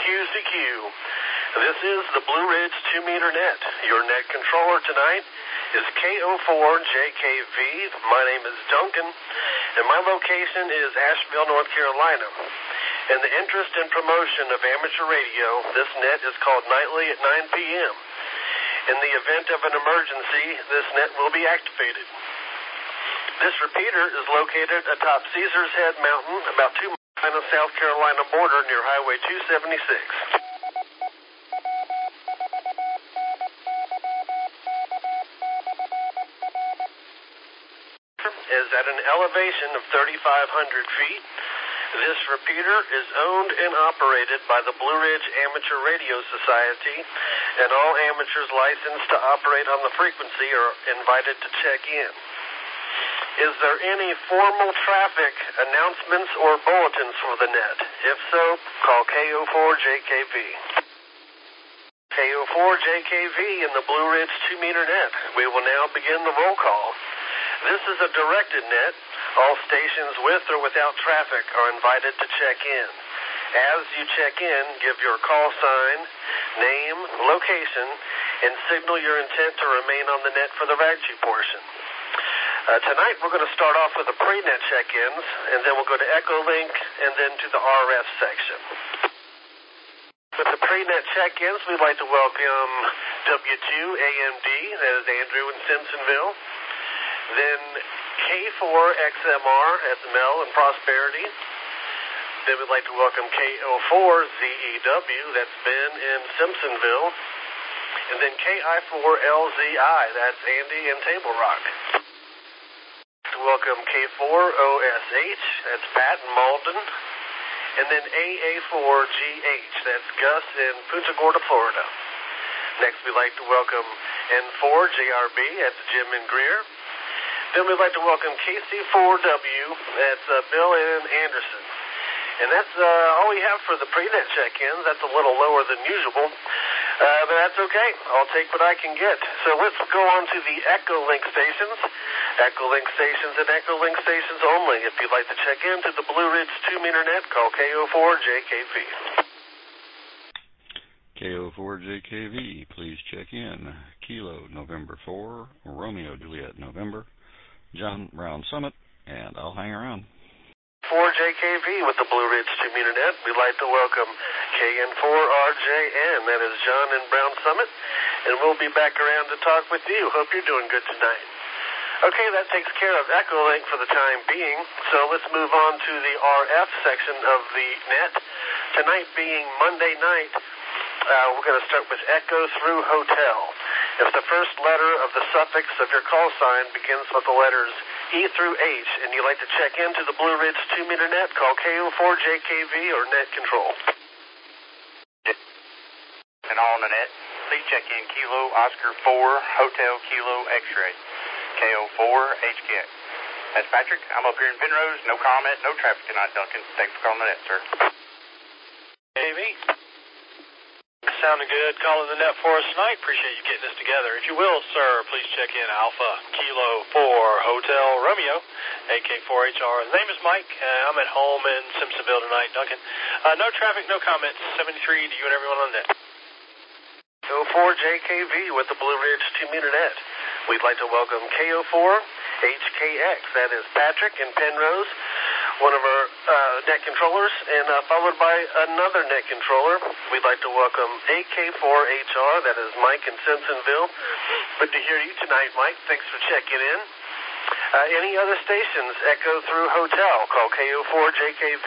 QCQ. This is the Blue Ridge 2-meter net. Your net controller tonight is KO4JKV. My name is Duncan, and my location is Asheville, North Carolina. In the interest and promotion of amateur radio, this net is called nightly at 9 p.m. In the event of an emergency, this net will be activated. This repeater is located atop Caesars Head Mountain, about 2 miles on the South Carolina border near Highway 276. Is at an elevation of 3,500 feet. This repeater is owned and operated by the Blue Ridge Amateur Radio Society, and all amateurs licensed to operate on the frequency are invited to check in. Is there any formal traffic announcements or bulletins for the net? If so, call KO4JKV. KO4JKV in the Blue Ridge 2-meter net. We will now begin the roll call. This is a directed net. All stations with or without traffic are invited to check in. As you check in, give your call sign, name, location, and signal your intent to remain on the net for the RAGTU portion. Tonight we're going to start off with the pre-net check-ins, and then we'll go to Echolink, and then to the RF section. With the pre-net check-ins, we'd like to welcome W2AMD, that is Andrew in Simpsonville. Then K4XMR at the Mel in Prosperity. Then we'd like to welcome KO4ZEW, that's Ben in Simpsonville. And then KI4LZI, that's Andy in Table Rock. To welcome K4OSH, that's Pat in Malden. And then AA4GH, that's Gus in Punta Gorda, Florida. Next we'd like to welcome N4JRB, that's Jim in Greer. Then we'd like to welcome KC4W, that's Bill in Anderson. And that's all we have for the pre-net check-ins. That's a little lower than usual, but that's okay. I'll take what I can get. So let's go on to the Echolink stations. Echolink stations and Echolink stations only. If you'd like to check in to the Blue Ridge 2-meter net, call KO4JKV. KO4JKV, please check in. Kilo, November 4, Romeo, Juliet, November. John Brown Summit, and I'll hang around. 4JKV with the Blue Ridge 2-meter net. We'd like to welcome KN4RJN, that is John in Brown Summit, and we'll be back around to talk with you. Hope you're doing good tonight. Okay, that takes care of Echolink for the time being, so let's move on to the RF section of the net. Tonight being Monday night, we're going to start with Echo through Hotel. If the first letter of the suffix of your call sign begins with the letters E through H, and you'd like to check into the Blue Ridge 2-meter net, call KO4JKV or Net Control. And on the net, please check in Kilo Oscar 4 Hotel Kilo X-Ray, KO4HKX. That's Patrick. I'm up here in Penrose. No comment, no traffic tonight, Duncan. Thanks for calling the net, sir. KV. Sounding good. Calling the net for us tonight. Appreciate you getting this together. If you will, sir, please check in Alpha Kilo 4 Hotel Romeo, AK4HR. The name is Mike. I'm at home in Simpsonville tonight, Duncan. No traffic, no comments. 73 to you and everyone on the net. KO4JKV with the Blue Ridge 2-meter net. We'd like to welcome KO4HKX, that is Patrick in Penrose, one of our net controllers, and followed by another net controller. We'd like to welcome AK4HR, that is Mike in Simpsonville. Good to hear you tonight, Mike. Thanks for checking in. Any other stations, Echo through Hotel, call KO4JKV.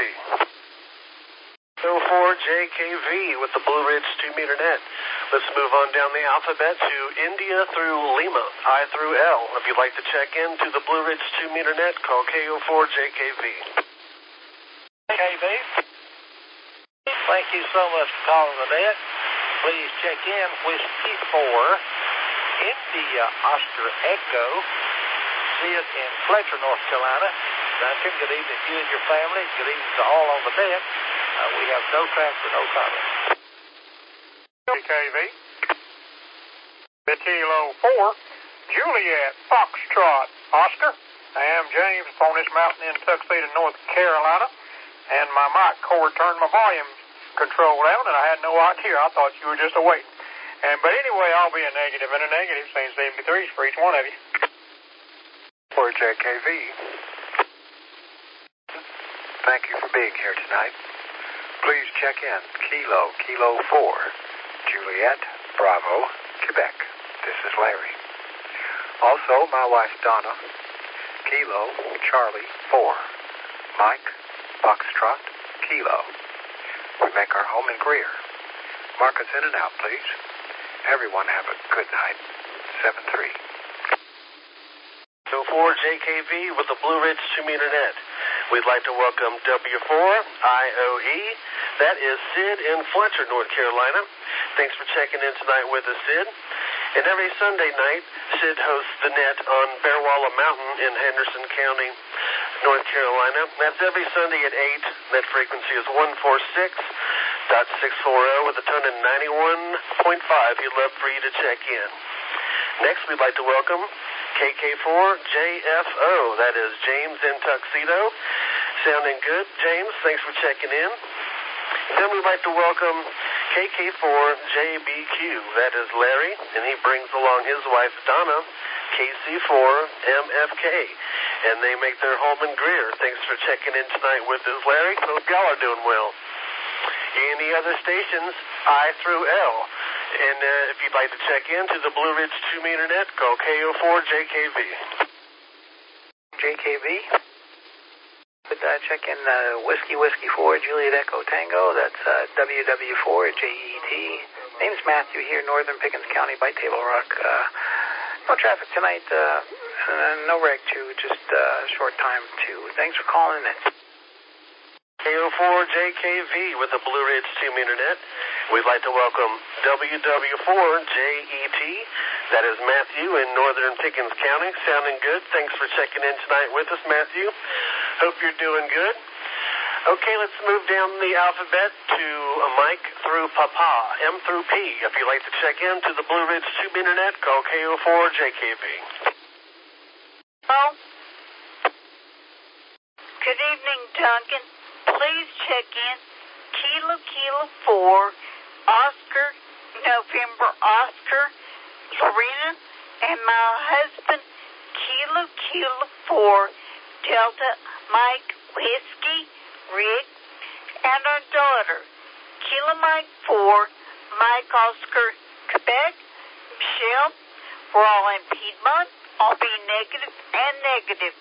KO4JKV with the Blue Ridge 2-meter net. Let's move on down the alphabet to India through Lima, I through L. If you'd like to check in to the Blue Ridge 2-meter net, call KO4JKV. KB, thank you so much for calling the net. Please check in Whiskey 4, India Oscar Echo, Sid in Fletcher, North Carolina. Duncan, good evening to you and your family. Good evening to all on the net. We have no traffic, no comment. KV. Kilo 4, Juliet Foxtrot Oscar. I am James upon this mountain in Tuxedo, North Carolina, and my mic cord turned my volume control out, and I had no idea. I thought you were just awake. But anyway, I'll be a negative and a negative, saying 73s for each one of you. For JKV, thank you for being here tonight. Please check in Kilo 4, Juliet, Bravo, Quebec. This is Larry. Also, my wife Donna, Kilo, Charlie 4, Mike, Foxtrot, Kilo. We make our home in Greer. Mark us in and out, please. Everyone have a good night. 7-3. So for JKV with the Blue Ridge 2-meter net, we'd like to welcome W4IOE. That is Sid in Fletcher, North Carolina. Thanks for checking in tonight with us, Sid. And every Sunday night, Sid hosts the net on Bear Walla Mountain in Henderson County, North Carolina. That's every Sunday at 8. Net frequency is 146.640 with a tone of 91.5. He'd love for you to check in. Next, we'd like to welcome KK4JFO. That is James in Tuxedo. Sounding good, James. Thanks for checking in. Then we'd like to welcome KK4JBQ. That is Larry, and he brings along his wife, Donna, KC4MFK. And they make their home in Greer. Thanks for checking in tonight with us, Larry. Hope y'all are doing well. Any other stations, I through L. And if you'd like to check in to the Blue Ridge 2-meter net, call KO4JKV. JKV? Would check in Whiskey 4, Juliet Echo Tango. That's WW4JET. Name's Matthew here, Northern Pickens County by Table Rock. No traffic tonight, no reg 2, just short time 2. Thanks for calling in. KO4JKV with the Blue Ridge 2-meter net. We'd like to welcome WW4JET. That is Matthew in Northern Pickens County. Sounding good. Thanks for checking in tonight with us, Matthew. Hope you're doing good. Okay, let's move down the alphabet to Mike through Papa, M through P. If you'd like to check in to the Blue Ridge 2-meter net, call KO4JKV. Hello? Good evening, Duncan. Please check in Kilo 4, Oscar, November Oscar, Lorena, and my husband, Kilo 4, Delta Mike Whiskey, Rick, and our daughter, Kilo Mike 4, Mike Oscar, Quebec, Michelle. We're all in Piedmont. I'll be negative and negative.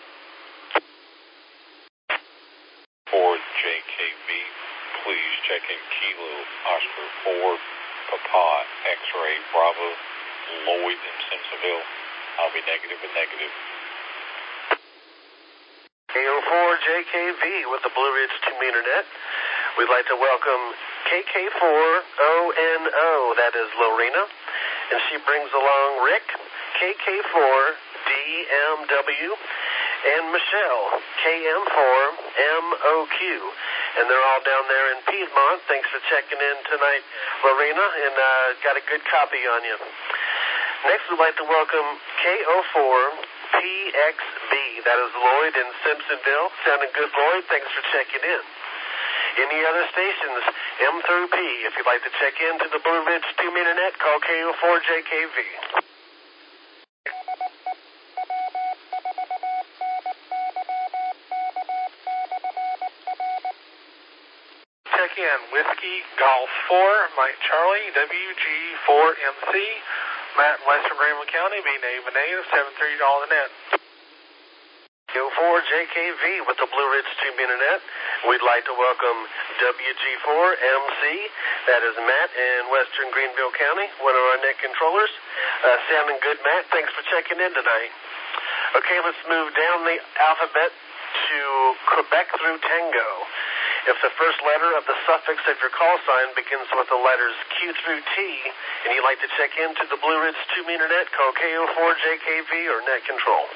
For JKV, please check in Kilo Oscar 4, Papa X-Ray Bravo, Lloyd in Simpsonville. I'll be negative and negative. KO4JKV with the Blue Ridge 2-meter net. We'd like to welcome KK4ONO. That is Lorena. And she brings along Rick, KK4DMW, and Michelle, KM4MOQ. And they're all down there in Piedmont. Thanks for checking in tonight, Lorena, and got a good copy on you. Next, we'd like to welcome KO4PXB. That is Lloyd in Simpsonville. Sounding good, Lloyd. Thanks for checking in. Any other stations, M through P. If you'd like to check in to the Blue Ridge 2-meter net, call KO4JKV. Check in Whiskey Golf 4, Mike Charlie, WG4MC, Matt in Western Greenville County, be negative, 7-3 on the net. KO4JKV with the Blue Ridge 2-meter net. We'd like to welcome WG4MC. That is Matt in Western Greenville County, one of our net controllers. Sounding good, Matt. Thanks for checking in tonight. Okay, let's move down the alphabet to Quebec through Tango. If the first letter of the suffix of your call sign begins with the letters Q through T, and you'd like to check into the Blue Ridge 2-meter net, call KO4JKV or net control.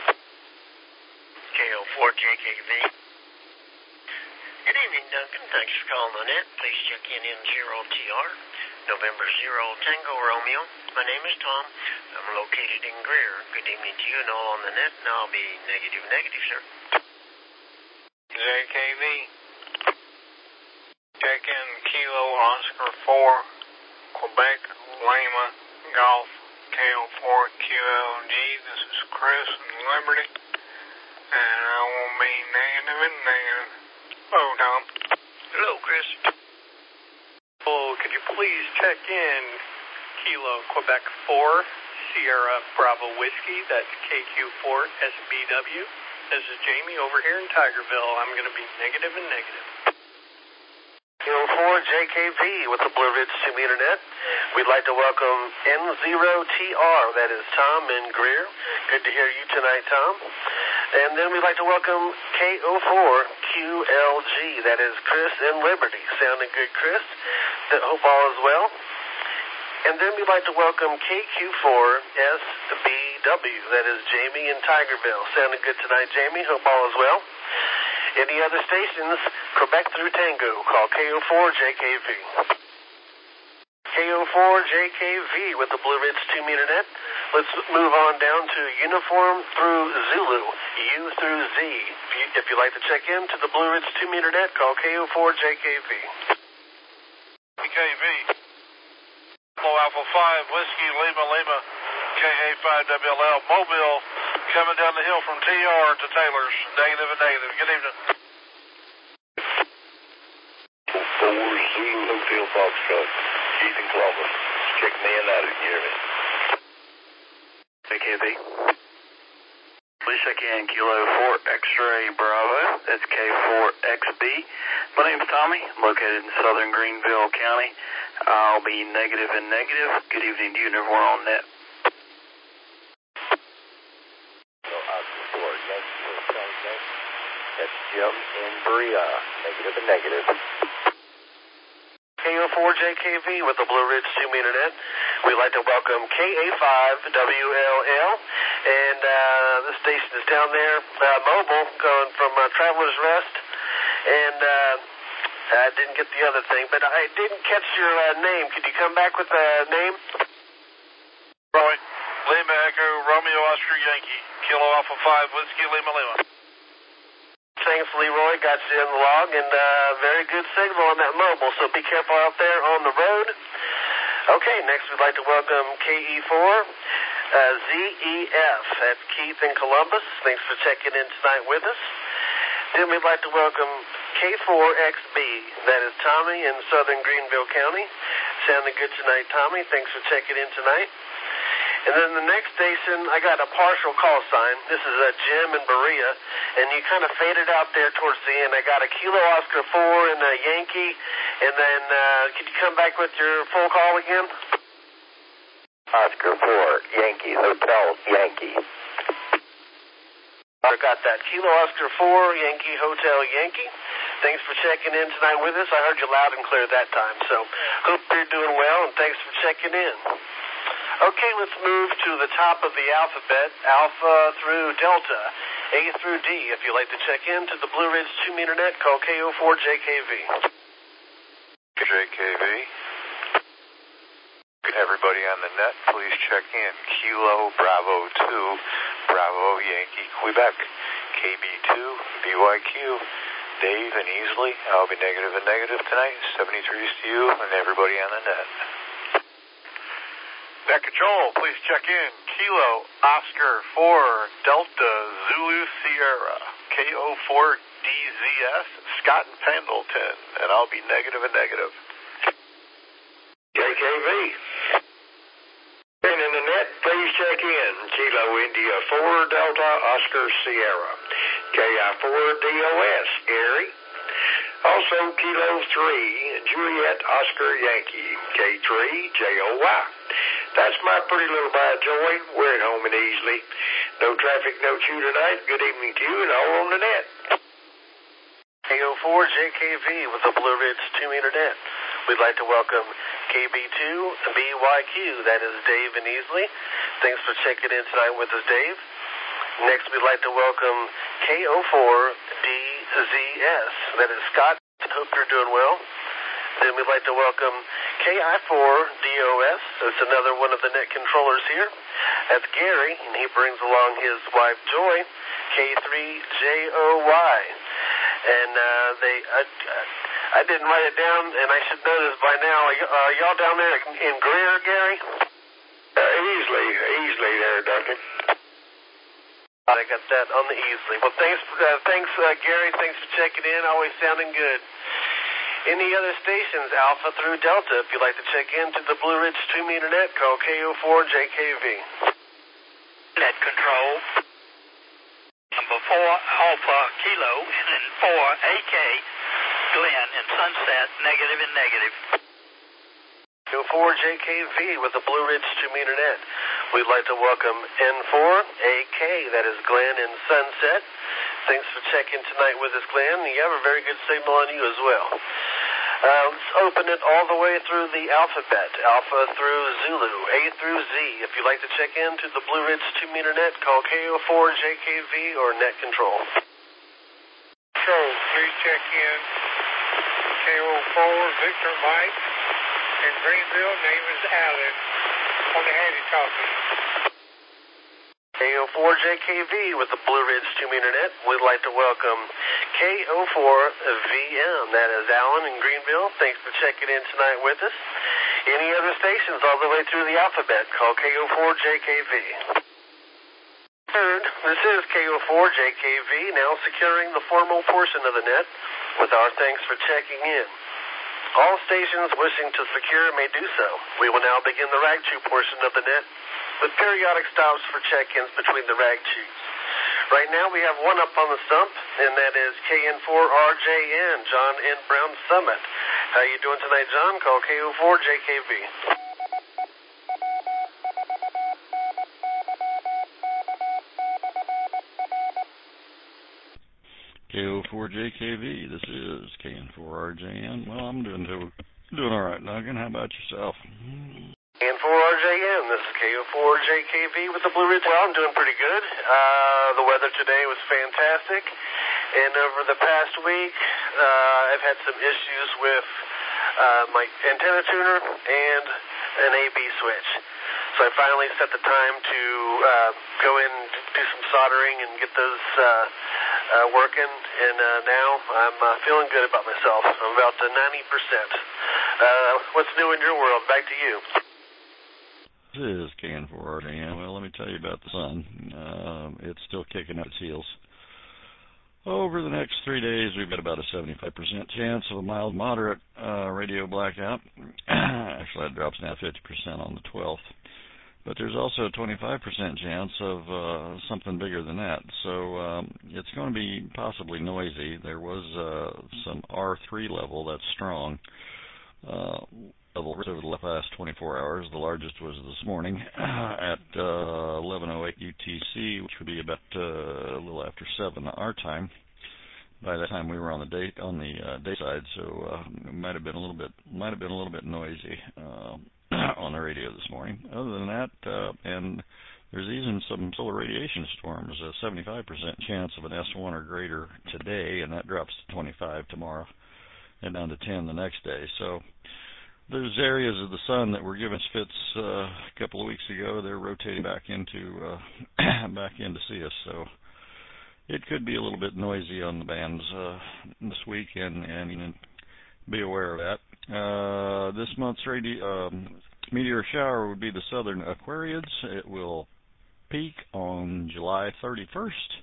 KO4JKV. Good evening, Duncan. Thanks for calling the net. Please check in N0TR, November 0 Tango Romeo. My name is Tom. I'm located in Greer. Good evening to you and all on the net, and I'll be negative, sir. JKV. Check in Kilo Oscar 4, Quebec, Lima, Golf, KO4 QLG. This is Chris in Liberty, and I will be negative and negative. Hello, Tom. Hello, Chris. Oh, could you please check in Kilo Quebec 4, Sierra Bravo Whiskey? That's KQ4 SBW. This is Jamie over here in Tigerville. I'm going to be negative and negative. KO4 JKV with the Blue Ridge 2-meter net. We'd like to welcome N0TR, that is Tom in Greer. Good to hear you tonight, Tom. And then we'd like to welcome KO4QLG, that is Chris in Liberty. Sounding good, Chris. Hope all is well. And then we'd like to welcome KQ4SBW, that is Jamie in Tigerville. Sounding good tonight, Jamie. Hope all is well. Any other stations, Quebec through Tango, call KO4JKV. KO4JKV with the Blue Ridge 2-meter net. Let's move on down to Uniform through Zulu, U through Z. If you'd like to check in to the Blue Ridge 2-meter net, call KO4JKV. KV. Kilo Alpha 5, Whiskey, Lima, Lima, KA5WLL, Mobile, coming down the hill from TR to Taylor's, negative and negative. Good evening. 4 Zulu Hotel Foxtrot, Keith in Columbus. Check me in out, you hear me? KV. Please check in Kilo 4 X-Ray Bravo. That's K4XB. My name's Tommy. I'm located in southern Greenville County. I'll be negative and negative. Good evening to you, and everyone on net. That's Jim in Berea, negative and negative. KO4JKV with the Blue Ridge 2-meter net. We'd like to welcome KA5WLL, and this station is down there, mobile, going from Traveler's Rest, and I didn't get the other thing, but I didn't catch your name. Could you come back with the name? Roy, Lima Echo, Romeo Oscar Yankee, Kilo Alpha 5, Whiskey, Lima, Lima. Thanks, Leroy. Got you in the log, and very good signal on that mobile, so be careful out there on the road. Okay, next we'd like to welcome KE4 ZEF. That's Keith in Columbus. Thanks for checking in tonight with us. Then we'd like to welcome K4XB. That is Tommy in southern Greenville County. Sounding good tonight, Tommy. Thanks for checking in tonight. And then the next station, I got a partial call sign. This is Jim in Berea, and you kind of faded out there towards the end. I got a Kilo Oscar 4 and a Yankee, and then could you come back with your full call again? Oscar 4, Yankee, Hotel, Yankee. I got that. Kilo Oscar 4, Yankee, Hotel, Yankee. Thanks for checking in tonight with us. I heard you loud and clear that time, so hope you're doing well, and thanks for checking in. Okay, let's move to the top of the alphabet, Alpha through Delta, A through D. If you'd like to check in to the Blue Ridge 2-meter net, call KO4JKV. JKV. Everybody on the net, please check in. Kilo Bravo 2, Bravo Yankee, Quebec. KB2, BYQ. Dave and Easley, I'll be negative and negative tonight. 73s to you and everybody on the net. Net control, please check in. Kilo Oscar 4 Delta Zulu Sierra KO4DZS Scott and Pendleton, and I'll be negative and negative. JKV. And in the net, please check in. Kilo India 4 Delta Oscar Sierra KI4DOS Gary. Also Kilo 3 Juliet Oscar Yankee K3JOY. That's my pretty little by Joy. We're at home and easily. No traffic, no chew tonight. Good evening to you and all on the net. KO4JKV with the Blue Ridge 2-meter net. We'd like to welcome KB2 BYQ. That is Dave and Easley. Thanks for checking in tonight with us, Dave. Next, we'd like to welcome KO4DZS. That is Scott. Hope you're doing well. Then we'd like to welcome KI4DOS. That's another one of the net controllers here. That's Gary, and he brings along his wife Joy, K3JOY. And I didn't write it down, and I should know this by now. Are y'all down there in Greer, Gary? Easily there, Duncan. I got that on the easily. Well, thanks, Gary. Thanks for checking in. Always sounding good. Any other stations, Alpha through Delta, if you'd like to check in to the Blue Ridge 2-meter net, call KO4JKV. Net control. Number 4 Alpha Kilo, and then 4 AK Glenn and Sunset, negative and negative. KO4JKV with the Blue Ridge 2-meter net. We'd like to welcome N4 AK, that is Glenn and Sunset. Thanks for checking tonight with us, Glenn. You have a very good signal on you as well. Let's open it all the way through the alphabet, Alpha through Zulu, A through Z. If you'd like to check in to the Blue Ridge 2-meter net, call KO4JKV or net control. Control, please check in. KO4 Victor Mike in Greenville. Name is Allen. On the handy talking. KO4JKV with the Blue Ridge 2-meter net. We'd like to welcome KO4VM. That is Alan in Greenville. Thanks for checking in tonight with us. Any other stations all the way through the alphabet, call KO4JKV. Third, this is KO4JKV, now securing the formal portion of the net with our thanks for checking in. All stations wishing to secure may do so. We will now begin the rag chew portion of the net with periodic stops for check-ins between the rag chews. Right now we have one up on the stump, and that is KN4RJN, John N. Brown Summit. How you doing tonight, John? Call KO4JKV. KO4JKV, this is KN4RJN. Well, I'm doing all right, Duncan. How about yourself? KN4RJN, this is KO4JKV with the Blue Ridge. Well, I'm doing pretty good. The weather today was fantastic, and over the past week, I've had some issues with my antenna tuner and an AB switch. So I finally set the time to go in and do some soldering and get those working, and now I'm feeling good about myself. I'm about 90%. What's new in your world? Back to you. This is KN4RJN. Well, let me tell you about the sun. It's still kicking up its heels. Over the next 3 days, we've got about a 75% chance of a mild, moderate radio blackout. Actually, that drops now 50% on the 12th. But there's also a 25% chance of something bigger than that. So it's going to be possibly noisy. There was some R3 level, that's strong, over the last 24 hours. The largest was this morning at 11:08 UTC, which would be about a little after 7 our time. By that time, we were on the day side, so it might have been a little bit noisy on the radio this morning. Other than that, and there's even some solar radiation storms. A 75% chance of an S1 or greater today, and that drops to 25 tomorrow, and down to 10 the next day. So those areas of the sun that were given fits a couple of weeks ago, they're rotating back into see us. So it could be a little bit noisy on the bands this week, and be aware of that. This month's meteor shower would be the southern Aquariids. It will peak on July 31st.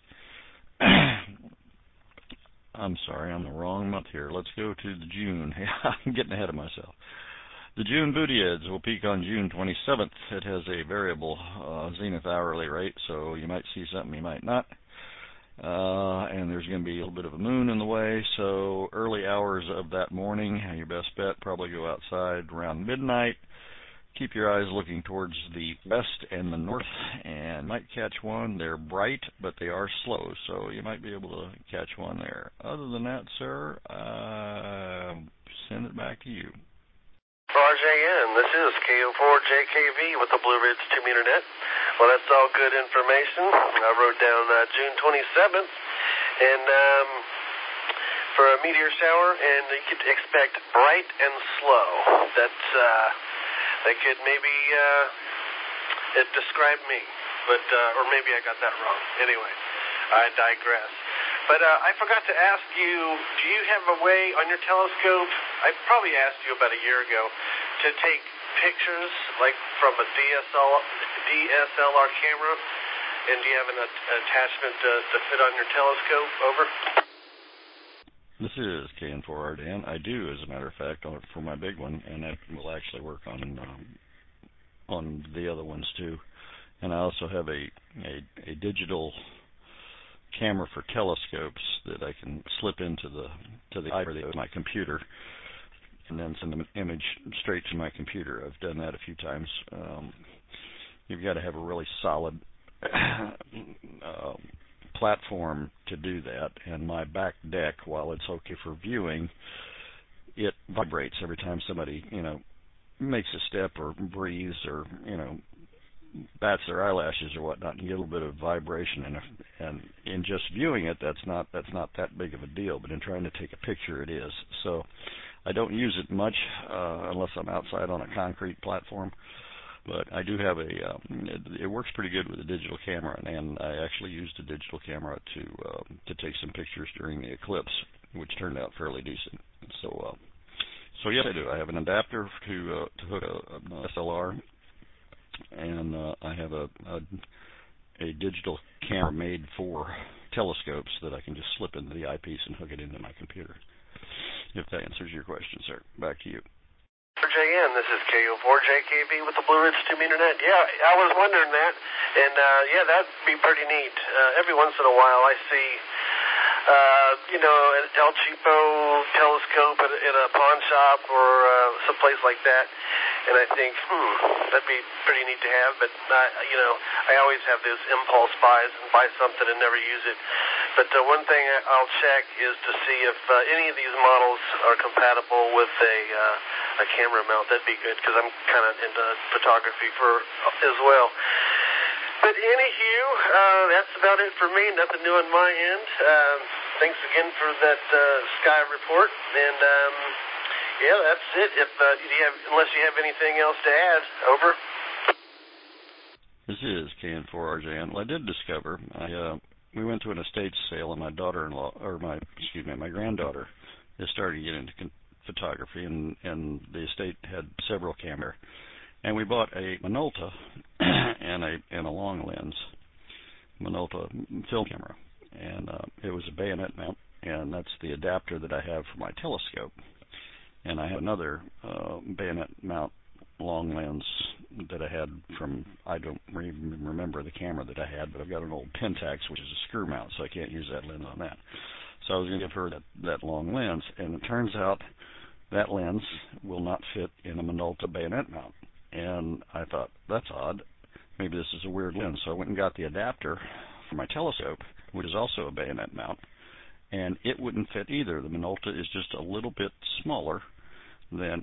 I'm sorry, I'm the wrong month here. Let's go to the June. I'm getting ahead of myself. The June Boötiids will peak on June 27th. It has a variable zenith hourly rate, so you might see something, you might not. And there's going to be a little bit of a moon in the way, so early hours of that morning, your best bet, probably go outside around midnight. Keep your eyes looking towards the west and the north, and might catch one. They're bright, but they are slow, so you might be able to catch one there. Other than that, sir, send it back to you. RJN, this is KO4JKV with the Blue Ridge 2-meter net. Well, that's all good information. I wrote down June 27th, and for a meteor shower, and you could expect bright and slow. That could maybe describe me, but or maybe I got that wrong. Anyway, I digress. But I forgot to ask you, do you have a way on your telescope, I probably asked you about a year ago, to take pictures like from a DSLR camera? And do you have an attachment to fit on your telescope? Over. This is KN4R Dan. I do, as a matter of fact, for my big one, and it will actually work on the other ones too. And I also have a digital camera for telescopes that I can slip into the iPad of my computer, and then send an image straight to my computer. I've done that a few times. You've got to have a really solid platform to do that, and my back deck, while it's okay for viewing, it vibrates every time somebody makes a step or breathes or bats their eyelashes or whatnot. And you get a little bit of vibration, and in just viewing it, that's not that big of a deal, but in trying to take a picture, it is. So I don't use it much unless I'm outside on a concrete platform. But I do have it works pretty good with a digital camera, and I actually used a digital camera to take some pictures during the eclipse, which turned out fairly decent. So yes, I do. I have an adapter to hook an SLR, and I have a digital camera made for telescopes that I can just slip into the eyepiece and hook it into my computer. If that answers your question, sir. Back to you. JN, this is KO4JKB with the Blue Ridge 2 Meter Net. Yeah, I was wondering that, and that'd be pretty neat. Every once in a while I see, an El Cheapo telescope in a pawn shop or someplace like that, and I think, that'd be pretty neat to have, but, I always have those impulse buys and buy something and never use it. But one thing I'll check is to see if any of these models are compatible with a camera mount. That'd be good, because I'm kind of into photography as well. But anywho, that's about it for me. Nothing new on my end. Thanks again for that sky report. And that's it. Unless you have anything else to add, over. This is KN4RJN. Well, I did discover we went to an estate sale, and my granddaughter is starting to get into photography, and the estate had several cameras, and we bought a Minolta and a long lens Minolta film camera, and it was a bayonet mount, and that's the adapter that I have for my telescope. And I have another bayonet mount long lens that I had from, I don't even remember the camera that I had, but I've got an old Pentax, which is a screw mount, so I can't use that lens on that. So I was going to give her that long lens, and it turns out that lens will not fit in a Minolta bayonet mount. And I thought, that's odd. Maybe this is a weird lens. So I went and got the adapter for my telescope, which is also a bayonet mount, and it wouldn't fit either. The Minolta is just a little bit smaller than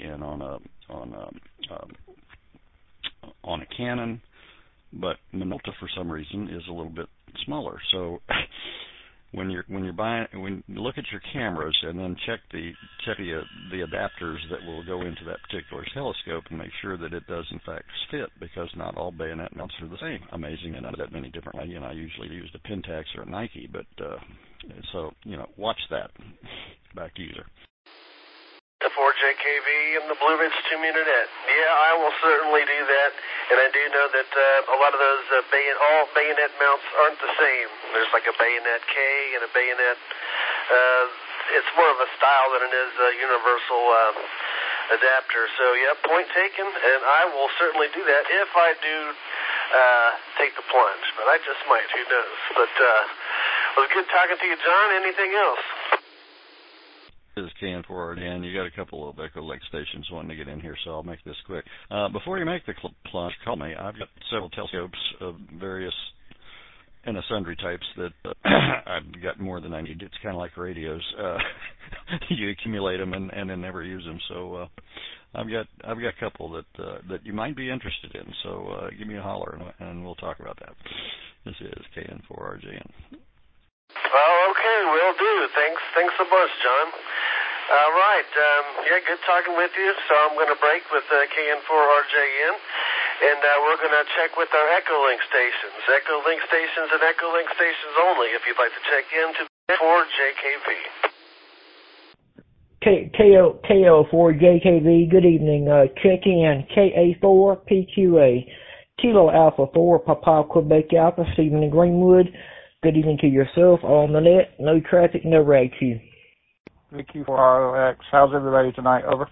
on a Canon, but Minolta for some reason is a little bit smaller. So when you look at your cameras and then check the adapters that will go into that particular telescope and make sure that it does in fact fit, because not all bayonet mounts are the same. Amazing, and not that many different. I usually used a Pentax or a Nike, but so watch that. Back to you, sir. The 4JKV and the Blue Ridge 2 Meter Net. Yeah, I will certainly do that, and I do know that a lot of those all bayonet mounts aren't the same. There's like a bayonet K and a bayonet. It's more of a style than it is a universal adapter. So yeah, point taken, and I will certainly do that if I do take the plunge. But I just might. Who knows? But it was good talking to you, John. Anything else? This is KN4R Dan. You got a couple of Echo Link stations wanting to get in here, so I'll make this quick. Before you make the plunge, call me. I've got several telescopes of various and sundry types that I've got more than I need. It's kind of like radios. You accumulate them and then never use them. So I've got a couple that you might be interested in. So give me a holler and we'll talk about that. This is KN4RJN. Oh, okay, will do. Thanks a bunch, John. All right, good talking with you. So I'm going to break with KN4RJN, and we're going to check with our Echo Link stations. Echo Link stations and Echo Link stations only, if you'd like to check in to 4JKV. KO4JKV, good evening. Check in KA4PQA, Kilo Alpha 4, Papa Quebec Alpha, Stephen in Greenwood. Good evening to yourself, all on the net, no traffic, no rag queue. VQ4ROX, how's everybody tonight? Over.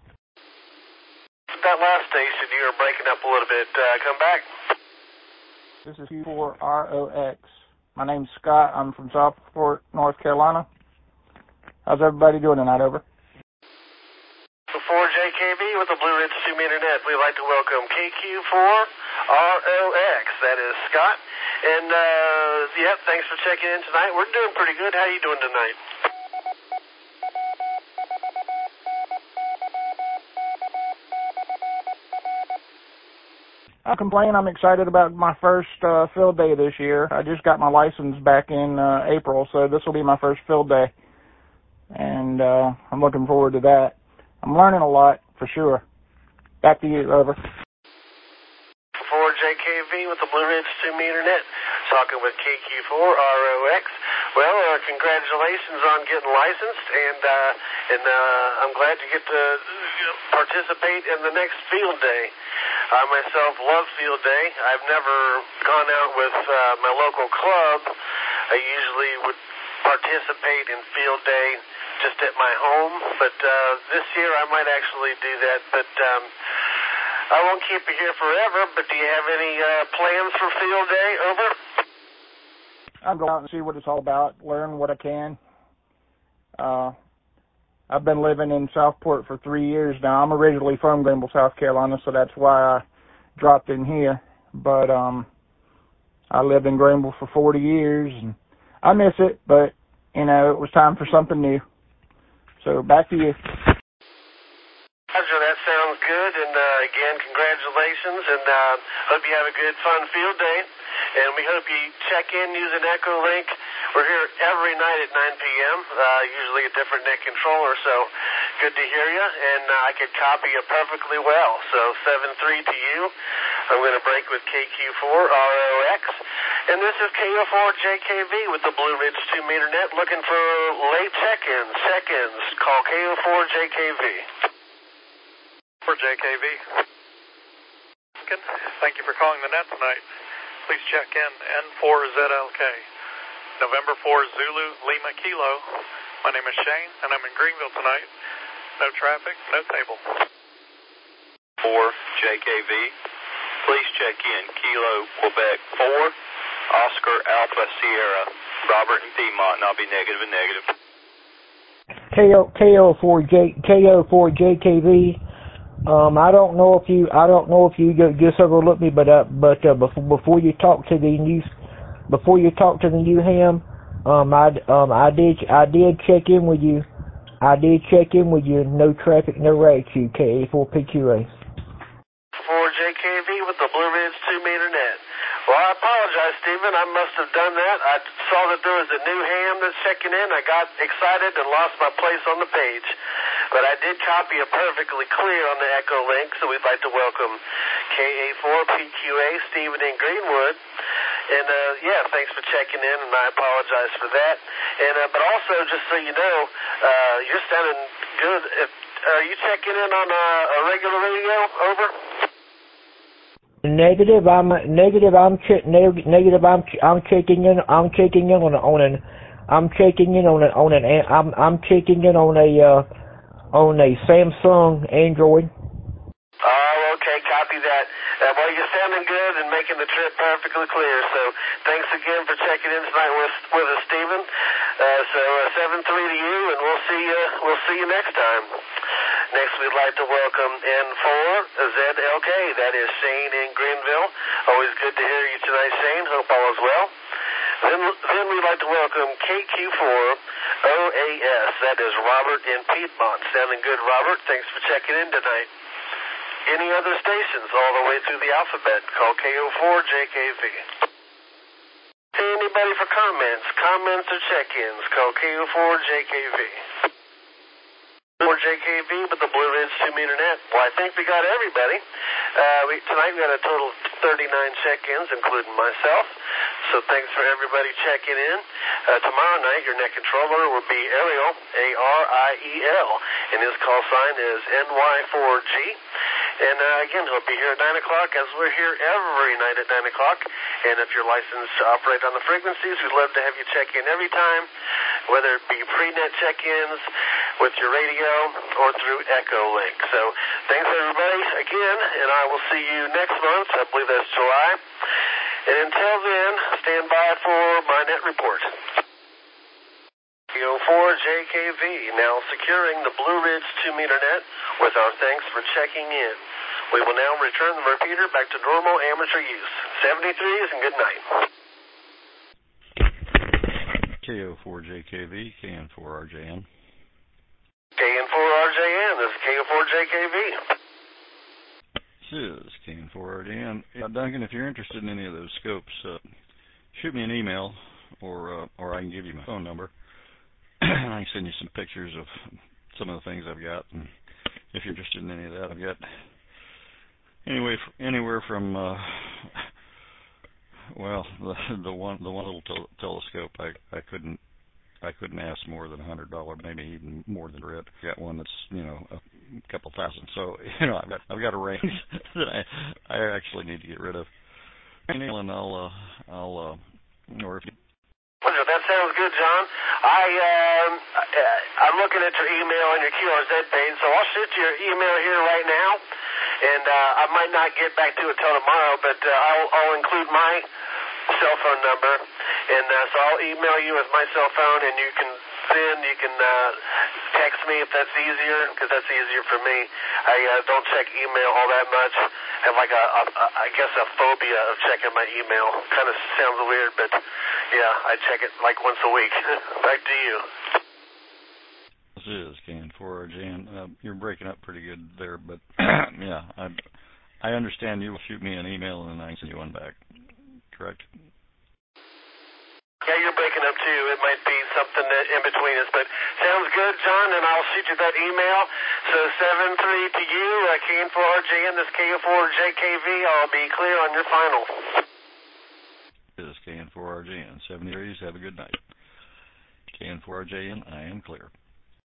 That last station, you were breaking up a little bit. Come back. This is Q4ROX. My name's Scott. I'm from Southport, North Carolina. How's everybody doing tonight? Over. 4JKV with the Blue Ridge 2-meter net. We'd like to welcome KQ4ROX. That is Scott. And, thanks for checking in tonight. We're doing pretty good. How are you doing tonight? I complain. I'm excited about my first field day this year. I just got my license back in April, so this will be my first field day. And I'm looking forward to that. I'm learning a lot, for sure. Back to you, over. 4JKV with the Blue Ridge 2-meter net. Talking with KQ4ROX. Well, congratulations on getting licensed, and I'm glad you get to participate in the next field day. I myself love field day. I've never gone out with my local club. I usually would participate in field day just at my home, but this year I might actually do that. But I won't keep you here forever, but do you have any plans for field day? Over. I'll go out and see what it's all about, learn what I can. I've been living in Southport for 3 years now. I'm originally from Greenville, South Carolina, so that's why I dropped in here. But I lived in Greenville for 40 years, and I miss it, but, it was time for something new. So back to you. Roger, that sounds good, and again, congratulations, and hope you have a good, fun field day. And we hope you check in using Echolink. We're here every night at 9 p.m., usually a different net controller, so good to hear you. And I could copy you perfectly well. So 7-3 to you. I'm going to break with KQ4ROX. And this is KO4JKV with the Blue Ridge 2-meter net looking for late check-ins. Check-ins. Call KO4JKV. 4JKV. Thank you for calling the net tonight. Please check in N4ZLK. November 4 Zulu Lima Kilo. My name is Shane, and I'm in Greenville tonight. No traffic, no table. 4JKV. Please check in Kilo Quebec 4 Oscar Alpha Sierra Robert and Piedmont, and I'll be negative and negative. KO4JKV. I don't know if you just overlooked me, but before you talk to the new ham, I did check in with you. No traffic, no rag queue. KA4PQA. 4JKV with the Blue Ridge 2-meter net. Well, I apologize, Stephen. I must have done that. I saw that there was a new ham that's checking in. I got excited and lost my place on the page. But I did copy it perfectly clear on the Echolink, so we'd like to welcome KA4PQA, Stephen in Greenwood. And, thanks for checking in, and I apologize for that. And but also, just so you know, you're sounding good. Are you checking in on a regular radio? Over? Negative. I'm checking in on a Samsung Android. Oh, okay, copy that. Well, you're sounding good and making the trip perfectly clear. So thanks again for checking in tonight with us, Stephen. So 7-3 to you, and we'll see you next time. Next, we'd like to welcome N4ZLK. That is Shane in Greenville. Always good to hear you tonight, Shane. Hope all is well. Then we'd like to welcome KQ4OAS. That is Robert in Piedmont. Sounding good, Robert. Thanks for checking in tonight. Any other stations all the way through the alphabet? Call KO4JKV. Anybody for comments or check-ins? Call KO4JKV. 4JKV with the Blue Ridge 2-meter net. Well, I think we got everybody. Tonight we got a total of 39 check-ins, including myself. So thanks for everybody checking in. Tomorrow night, your net controller will be Ariel, A-R-I-E-L, and his call sign is NY4G. And again, he'll be here at 9 o'clock, as we're here every night at 9 o'clock. And if you're licensed to operate on the frequencies, we'd love to have you check in every time, whether it be pre-net check-ins with your radio or through Echo Link. So thanks, everybody, again, and I will see you next month. I believe that's July. And until then, stand by for my net report. KO4JKV now securing the Blue Ridge 2-meter net with our thanks for checking in. We will now return the repeater back to normal amateur use. 73s and good night. KO4JKV, KN4RJN. KN4RJN, this is KO4JKV. This is KN4RJN. Duncan, if you're interested in any of those scopes, shoot me an email or I can give you my phone number. I can send you some pictures of some of the things I've got, and if you're interested in any of that, I've got anywhere from the one little telescope I couldn't ask more than $100, maybe even more than that. I got one that's a couple thousand. So I've got a range that I actually need to get rid of. And I'll or if you. That sounds good, John. I'm looking at your email and your QRZ page, so I'll shoot you your email here right now, and I might not get back to it till tomorrow, but I'll include my cell phone number, and so I'll email you with my cell phone, and you can text me if that's easier, because that's easier for me. I don't check email all that much. I have I guess a phobia of checking my email. Kind of sounds weird, but yeah, I check it like once a week. Back to you. This is KN4RJN. You're breaking up pretty good there, but yeah, I understand you will shoot me an email and I send you one back. Correct? Yeah, you're breaking up too. It might be something in between us, but sounds good, John, and I'll shoot you that email. So 7-3 to you, KN4RJN, this KO4JKV. I'll be clear on your final. This is KN4RJN. 73s, have a good night. KN4RJN, I am clear.